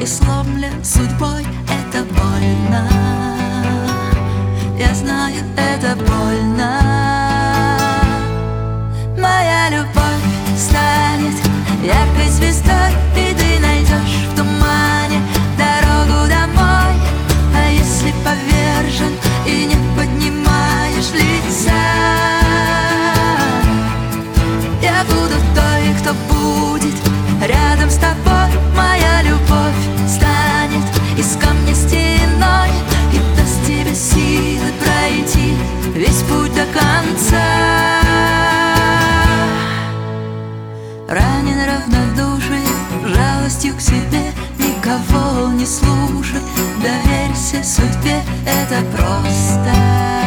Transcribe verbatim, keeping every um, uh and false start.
и сломлен судьбой. Это больно, я знаю, это больно. Моя любовь станет яркой звездой, и ты найдешь в тумане дорогу домой. А если повержен и не поднимаешь лица, я буду той, кто будет рядом с тобой. Моя любовь станет из камня стеной и даст тебе силы пройти весь путь до конца. Ранен равнодушием, жалостью к себе, никого не слушай, доверься судьбе, это просто.